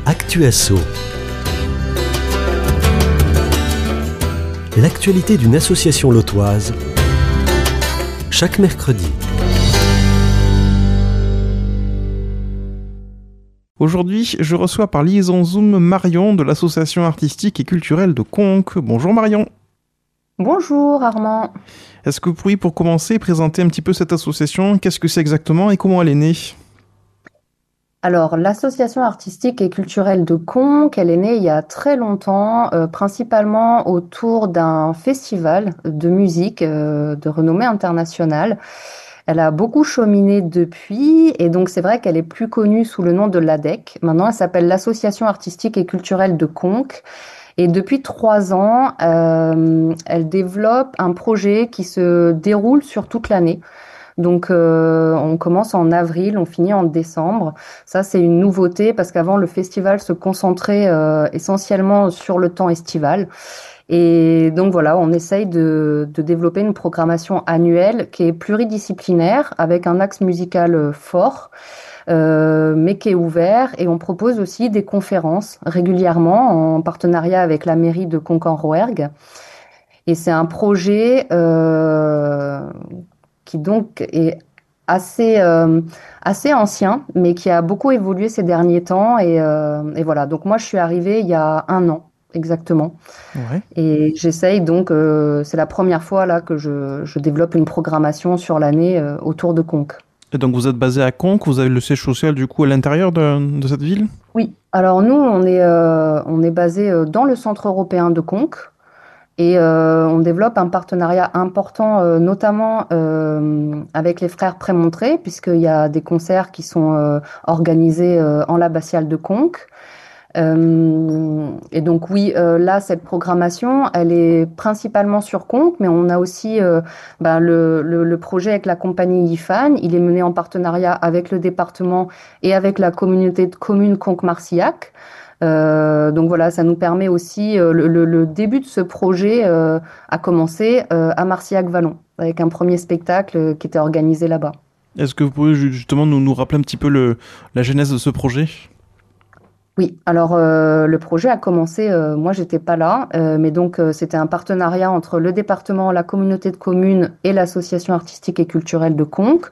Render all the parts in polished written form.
Actu Asso. L'actualité d'une association lotoise, chaque mercredi. Aujourd'hui, je reçois par liaison Zoom Marion de l'association artistique et culturelle de Conques. Bonjour Marion. Bonjour Armand. Est-ce que vous pourriez pour commencer présenter un petit peu cette association? Qu'est-ce que c'est exactement et comment elle est née? Alors, l'association artistique et culturelle de Conques, elle est née il y a très longtemps, principalement autour d'un festival de musique de renommée internationale. Elle a beaucoup cheminé depuis, et donc c'est vrai qu'elle est plus connue sous le nom de l'ADEC. Maintenant, elle s'appelle l'Association artistique et culturelle de Conques. Et depuis 3 ans, elle développe un projet qui se déroule sur toute l'année. Donc, on commence en avril, on finit en décembre. Ça, c'est une nouveauté parce qu'avant, le festival se concentrait essentiellement sur le temps estival. Et donc voilà, on essaye de développer une programmation annuelle qui est pluridisciplinaire avec un axe musical fort, mais qui est ouvert. Et on propose aussi des conférences régulièrement en partenariat avec la mairie de Conques-en-Rouergue. Et c'est un projet qui donc est assez ancien, mais qui a beaucoup évolué ces derniers temps. Et voilà, donc moi je suis arrivée il y a 1 an exactement. Ouais. Et j'essaye donc, c'est la première fois là que je développe une programmation sur l'année autour de Conques. Et donc vous êtes basé à Conques, vous avez le siège social du coup à l'intérieur de cette ville? Oui, alors nous on est basé dans le centre européen de Conques. Et on développe un partenariat important, notamment avec les frères Prémontré, puisqu'il y a des concerts qui sont organisés en l'abbatiale de Conques. Et donc oui, là, cette programmation, elle est principalement sur Conques, mais on a aussi le projet avec la compagnie IFAN. Il est mené en partenariat avec le département et avec la communauté de communes Conques-Marcillac. Donc voilà, ça nous permet aussi, le début de ce projet a commencé à Marcillac-Vallon, avec un premier spectacle qui était organisé là-bas. Est-ce que vous pouvez justement nous rappeler un petit peu la genèse de ce projet? Oui, alors le projet a commencé, moi j'étais pas là, mais donc c'était un partenariat entre le département, la communauté de communes et l'association artistique et culturelle de Conques.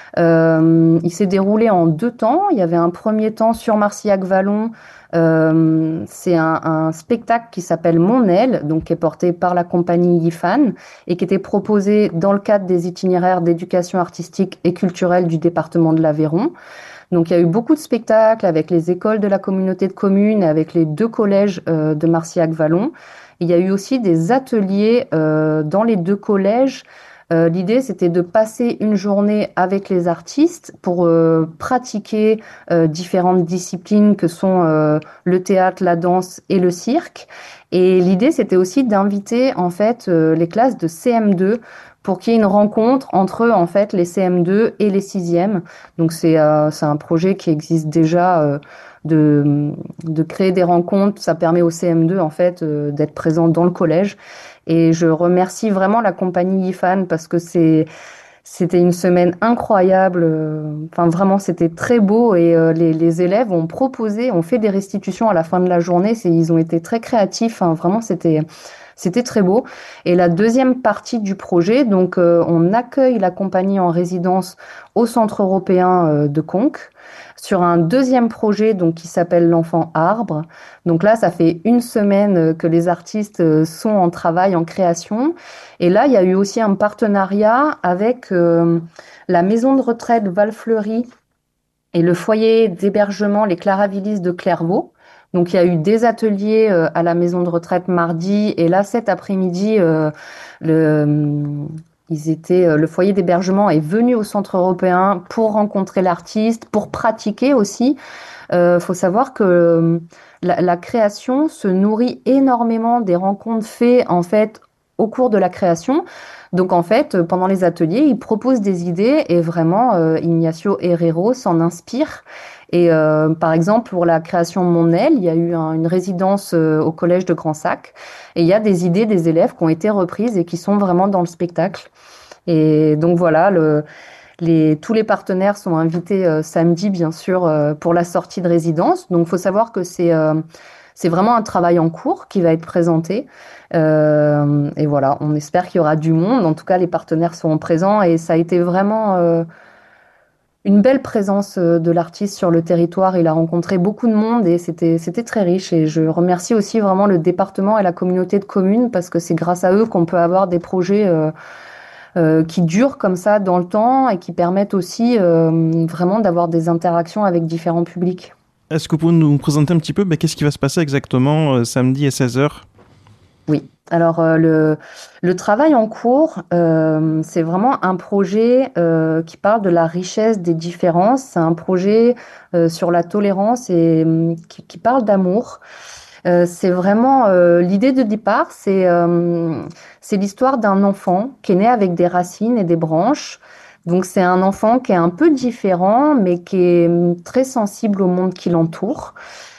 Il s'est déroulé en 2 temps. Il y avait un premier temps sur Marcillac-Vallon. C'est un spectacle qui s'appelle Mon aile, donc qui est porté par la compagnie IFAN et qui était proposé dans le cadre des itinéraires d'éducation artistique et culturelle du département de l'Aveyron. Donc il y a eu beaucoup de spectacles avec les écoles de la communauté de communes, avec les 2 collèges de Marcillac-Vallon. Il y a eu aussi des ateliers dans les 2 collèges. L'idée, c'était de passer une journée avec les artistes pour pratiquer différentes disciplines que sont le théâtre, la danse et le cirque. Et l'idée, c'était aussi d'inviter en fait les classes de CM2 pour qu'il y ait une rencontre entre en fait les CM2 et les 6e. Donc c'est un projet qui existe déjà. De créer des rencontres, ça permet aux CM2 en fait d'être présents dans le collège. Et je remercie vraiment la compagnie IFAN parce que c'était une semaine incroyable. Enfin vraiment c'était très beau et les élèves ont proposé, ont fait des restitutions à la fin de la journée. Ils ont été très créatifs. Hein, vraiment c'était très beau. Et la deuxième partie du projet, donc on accueille la compagnie en résidence au Centre européen de Conques sur un deuxième projet donc qui s'appelle l'Enfant Arbre. Donc là, ça fait 1 semaine que les artistes sont en travail, en création. Et là, il y a eu aussi un partenariat avec la maison de retraite Valfleury et le foyer d'hébergement Les Claravillis de Clairvaux. Donc, il y a eu des ateliers à la maison de retraite mardi. Et là, cet après-midi, le foyer d'hébergement est venu au Centre européen pour rencontrer l'artiste, pour pratiquer aussi. Faut savoir que la création se nourrit énormément des rencontres faites en fait au cours de la création. Donc en fait, pendant les ateliers, ils proposent des idées et vraiment Ignacio Herrero s'en inspire. Et par exemple, pour la création de Mon aile, il y a eu une résidence au collège de Grand Sac et il y a des idées des élèves qui ont été reprises et qui sont vraiment dans le spectacle. Et donc voilà, tous les partenaires sont invités samedi, bien sûr, pour la sortie de résidence. Donc, il faut savoir que c'est vraiment un travail en cours qui va être présenté. Et voilà, on espère qu'il y aura du monde. En tout cas, les partenaires seront présents et ça a été vraiment une belle présence de l'artiste sur le territoire. Il a rencontré beaucoup de monde et c'était très riche. Et je remercie aussi vraiment le département et la communauté de communes parce que c'est grâce à eux qu'on peut avoir des projets qui durent comme ça dans le temps et qui permettent aussi vraiment d'avoir des interactions avec différents publics. Est-ce que vous pouvez nous présenter un petit peu qu'est-ce qui va se passer exactement samedi à 16h? Oui, alors le travail en cours, c'est vraiment un projet qui parle de la richesse des différences. C'est un projet sur la tolérance et qui parle d'amour. C'est vraiment l'idée de départ, c'est l'histoire d'un enfant qui est né avec des racines et des branches. Donc c'est un enfant qui est un peu différent, mais qui est très sensible au monde qui l'entoure.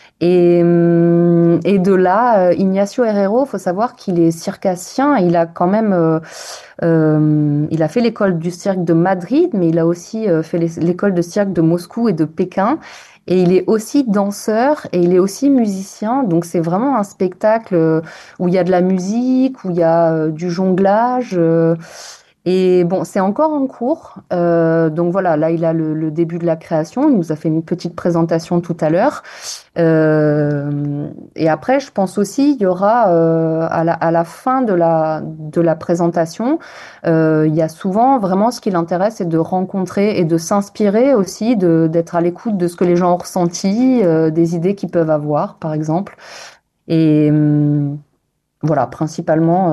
Et de là, Ignacio Herrero, faut savoir qu'il est circassien. Il a quand même, il a fait l'école du cirque de Madrid, mais il a aussi fait l'école de cirque de Moscou et de Pékin. Et il est aussi danseur et il est aussi musicien. Donc c'est vraiment un spectacle où il y a de la musique, où il y a du jonglage. Et bon, c'est encore en cours. Donc voilà, là, il a le début de la création. Il nous a fait une petite présentation tout à l'heure. Et après, je pense aussi, il y aura à la fin de la présentation, il y a souvent vraiment ce qui l'intéresse, c'est de rencontrer et de s'inspirer aussi, d'être à l'écoute de ce que les gens ont ressenti, des idées qu'ils peuvent avoir, par exemple. Et voilà, principalement.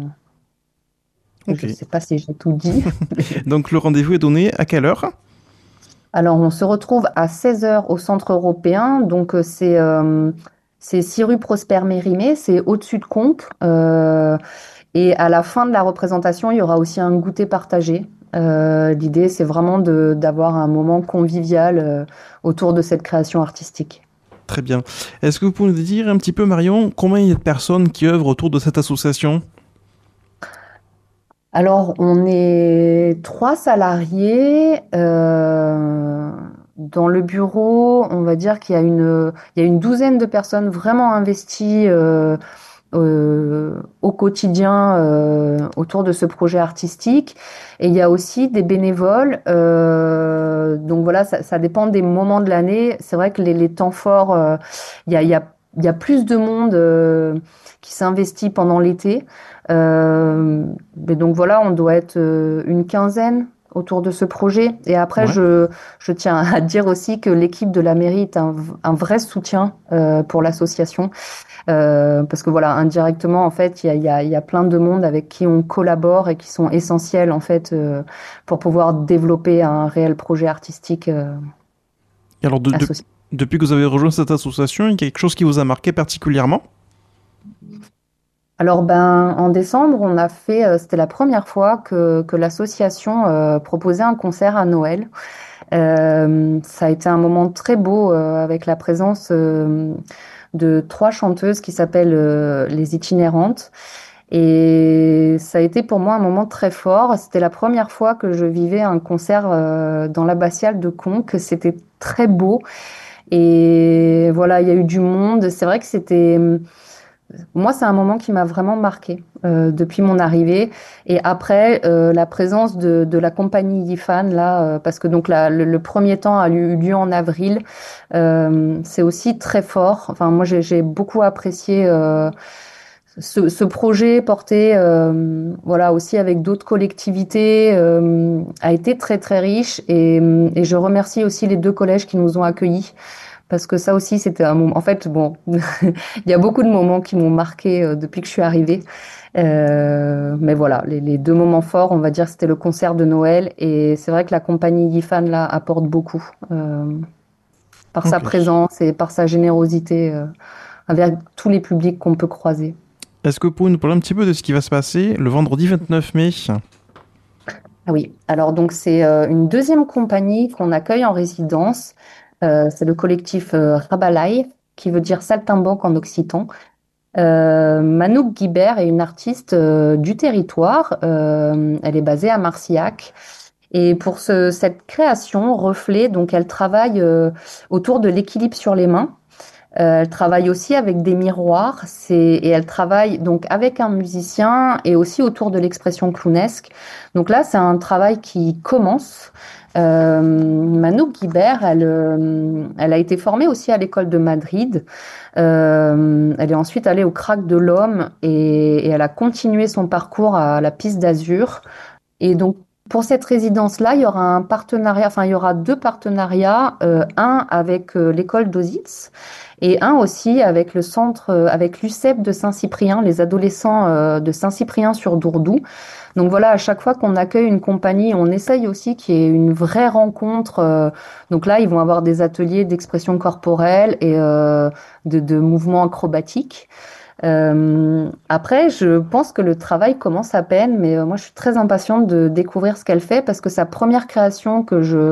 Je Ok. ne sais pas si j'ai tout dit. Donc le rendez-vous est donné à quelle heure? Alors, on se retrouve à 16 heures au Centre européen. Donc, c'est 6 rue Prosper Mérimée, c'est au-dessus de Conques. Et à la fin de la représentation, il y aura aussi un goûter partagé. L'idée, c'est vraiment d'avoir un moment convivial autour de cette création artistique. Très bien. Est-ce que vous pouvez nous dire un petit peu, Marion, combien il y a de personnes qui œuvrent autour de cette association? Alors, on est 3 salariés. Dans le bureau, on va dire il y a une douzaine de personnes vraiment investies au quotidien autour de ce projet artistique. Et il y a aussi des bénévoles. Donc voilà, ça dépend des moments de l'année. C'est vrai que les temps forts, il y a plus de monde qui s'investit pendant l'été. Mais donc voilà, on doit être une quinzaine autour de ce projet. Et après, Ouais. je tiens à dire aussi que l'équipe de la mairie est un vrai soutien pour l'association. Parce que voilà, indirectement, en fait, il y a plein de monde avec qui on collabore et qui sont essentiels, en fait, pour pouvoir développer un réel projet artistique Et alors, associé. depuis que vous avez rejoint cette association, il y a quelque chose qui vous a marqué particulièrement? Alors ben en décembre, on a fait, c'était la première fois que l'association proposait un concert à Noël. Ça a été un moment très beau avec la présence de 3 chanteuses qui s'appellent les Itinérantes. Et ça a été pour moi un moment très fort. C'était la première fois que je vivais un concert dans l'abbatiale de Conques. C'était très beau. Et voilà, il y a eu du monde. C'est vrai que c'était moi, c'est un moment qui m'a vraiment marqué depuis mon arrivée. Et après, la présence de la compagnie Yifan, là, parce que donc le premier temps a eu lieu en avril, c'est aussi très fort. Enfin, moi, j'ai beaucoup apprécié ce projet porté, voilà, aussi avec d'autres collectivités, a été très très riche. Et je remercie aussi les 2 collèges qui nous ont accueillis. Parce que ça aussi, c'était un moment. En fait, bon, il y a beaucoup de moments qui m'ont marqué depuis que je suis arrivée. Mais voilà, les 2 moments forts, on va dire, c'était le concert de Noël. Et c'est vrai que la compagnie Yifan, là, apporte beaucoup par sa Ok. présence et par sa générosité avec tous les publics qu'on peut croiser. Est-ce que vous pouvez nous parler un petit peu de ce qui va se passer le vendredi 29 mai? Ah oui, alors donc c'est une deuxième compagnie qu'on accueille en résidence. C'est le collectif Rabalai, qui veut dire saltimbanque en occitan. Manouk Guibert est une artiste du territoire. Elle est basée à Marcillac. Et pour cette création, Reflet, donc elle travaille autour de l'équilibre sur les mains. Elle travaille aussi avec des miroirs, et elle travaille donc avec un musicien et aussi autour de l'expression clownesque. Donc là, c'est un travail qui commence. Manouk Guibert, elle a été formée aussi à l'école de Madrid. Elle est ensuite allée au Crack de l'Homme et elle a continué son parcours à la Piste d'Azur. Et donc, pour cette résidence-là, il y aura un partenariat, enfin, il y aura deux partenariats, un avec l'école d'Ozitz et un aussi avec le centre, avec l'UCEP de Saint-Cyprien, les adolescents de Saint-Cyprien sur Dourdou. Donc voilà, à chaque fois qu'on accueille une compagnie, on essaye aussi qu'il y ait une vraie rencontre. Donc là, ils vont avoir des ateliers d'expression corporelle et de mouvements acrobatiques. Après, je pense que le travail commence à peine, mais moi, je suis très impatiente de découvrir ce qu'elle fait parce que sa première création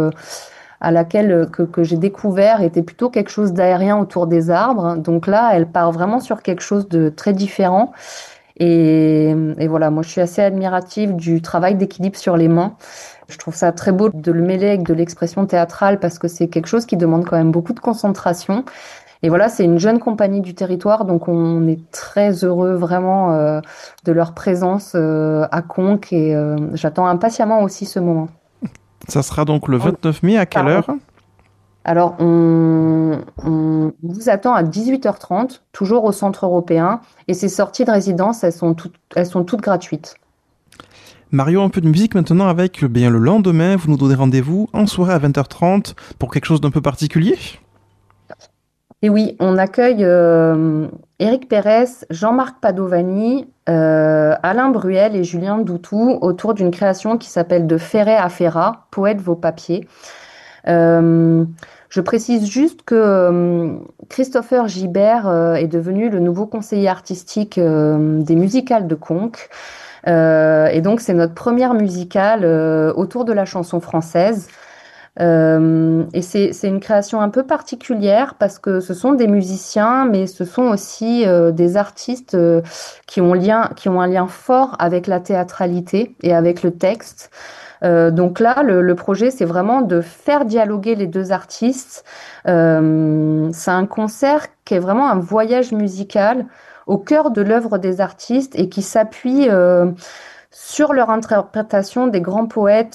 à laquelle que j'ai découvert était plutôt quelque chose d'aérien autour des arbres. Donc là, elle part vraiment sur quelque chose de très différent. Et voilà, moi, je suis assez admirative du travail d'équilibre sur les mains. Je trouve ça très beau de le mêler avec de l'expression théâtrale parce que c'est quelque chose qui demande quand même beaucoup de concentration. Et voilà, c'est une jeune compagnie du territoire, donc on est très heureux vraiment de leur présence à Conques et j'attends impatiemment aussi ce moment. Ça sera donc le On- 29 mai à quelle Pardon. heure? Alors, on vous attend à 18h30, toujours au Centre européen, et ces sorties de résidence, elles sont toutes gratuites. Marion, un peu de musique maintenant avec bien le lendemain. Vous nous donnez rendez-vous en soirée à 20h30 pour quelque chose d'un peu particulier. Et oui, on accueille Éric Pérez, Jean-Marc Padovani, Alain Bruel et Julien Doutou autour d'une création qui s'appelle De Ferret à Ferrat, Poète vos papiers. Euh, je précise juste que Christopher Gibert est devenu le nouveau conseiller artistique des musicales de Conques. Et donc, c'est notre première musicale autour de la chanson française. Et c'est une création un peu particulière parce que ce sont des musiciens, mais ce sont aussi des artistes qui ont un lien fort avec la théâtralité et avec le texte. Donc là, le projet, c'est vraiment de faire dialoguer les deux artistes. C'est un concert qui est vraiment un voyage musical au cœur de l'œuvre des artistes et qui s'appuie sur leur interprétation des grands poètes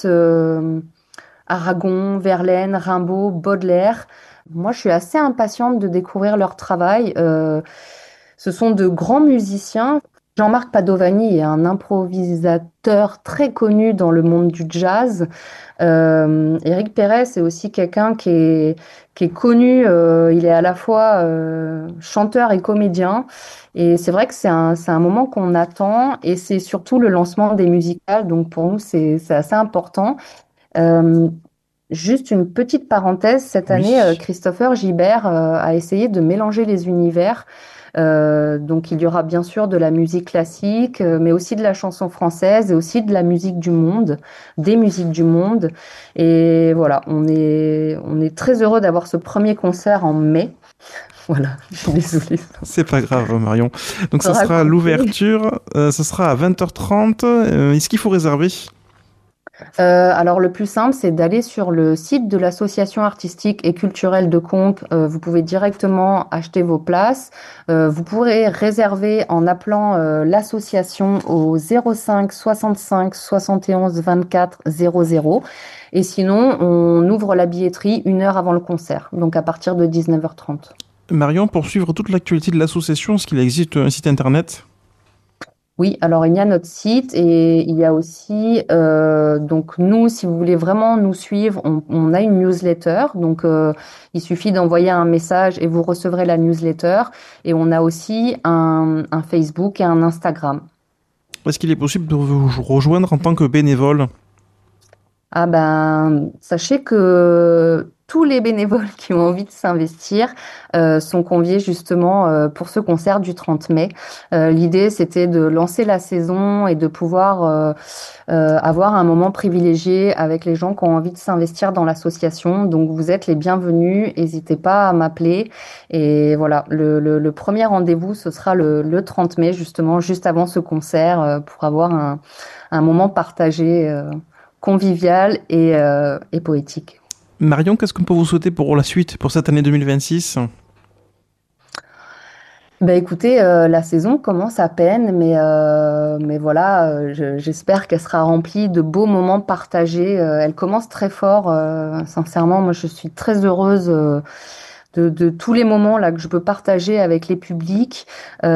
Aragon, Verlaine, Rimbaud, Baudelaire. Moi, je suis assez impatiente de découvrir leur travail. Ce sont de grands musiciens. Jean-Marc Padovani est un improvisateur très connu dans le monde du jazz. Éric Pérez est aussi quelqu'un qui est connu. Il est à la fois chanteur et comédien. Et c'est vrai que c'est un moment qu'on attend. Et c'est surtout le lancement des musicales. Donc pour nous, c'est assez important. Euh, Juste une petite parenthèse, cette année, Oui. Christopher Gibert a essayé de mélanger les univers. Donc il y aura bien sûr de la musique classique, mais aussi de la chanson française et aussi de la musique du monde, des musiques du monde. Et voilà, on est très heureux d'avoir ce premier concert en mai. Voilà, je suis désolée. C'est pas grave, Marion. Donc ça sera Raconter. l'ouverture, ça sera à 20h30. Est-ce qu'il faut réserver? Alors le plus simple, c'est d'aller sur le site de l'association artistique et culturelle de Conques. Vous pouvez directement acheter vos places. Vous pourrez réserver en appelant l'association au 05 65 71 24 00. Et sinon, on ouvre la billetterie une heure avant le concert, donc à partir de 19h30. Marion, pour suivre toute l'actualité de l'association, est-ce qu'il existe un site internet? Oui, alors il y a notre site et il y a aussi, donc nous, si vous voulez vraiment nous suivre, on a une newsletter. Donc il suffit d'envoyer un message et vous recevrez la newsletter. Et on a aussi un Facebook et un Instagram. Est-ce qu'il est possible de vous rejoindre en tant que bénévole? Ah ben, sachez que tous les bénévoles qui ont envie de s'investir sont conviés justement pour ce concert du 30 mai. L'idée, c'était de lancer la saison et de pouvoir avoir un moment privilégié avec les gens qui ont envie de s'investir dans l'association. Donc, vous êtes les bienvenus. N'hésitez pas à m'appeler. Et voilà, le premier rendez-vous, ce sera le 30 mai, justement, juste avant ce concert, pour avoir un moment partagé convivial et poétique. Marion, qu'est-ce qu'on peut vous souhaiter pour la suite, pour cette année 2026 ? Écoutez, la saison commence à peine, mais voilà, j'espère qu'elle sera remplie de beaux moments partagés. Elle commence très fort, sincèrement. Moi, je suis très heureuse de tous les moments là que je peux partager avec les publics.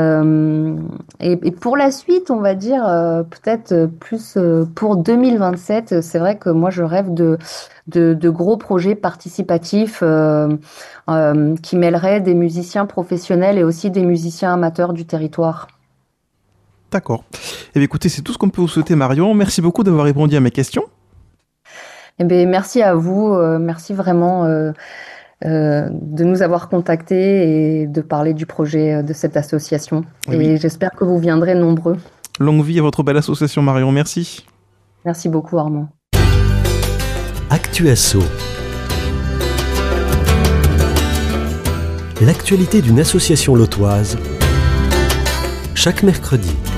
Et pour la suite, on va dire peut-être plus pour 2027. C'est vrai que moi, je rêve de gros projets participatifs qui mêleraient des musiciens professionnels et aussi des musiciens amateurs du territoire. D'accord. Eh bien, écoutez, c'est tout ce qu'on peut vous souhaiter, Marion. Merci beaucoup d'avoir répondu à mes questions. Eh bien, merci à vous. Merci vraiment de nous avoir contactés et de parler du projet de cette association. Oui. Et j'espère que vous viendrez nombreux. Longue vie à votre belle association, Marion. Merci. Merci beaucoup, Armand. Actuasso. L'actualité d'une association lotoise, chaque mercredi.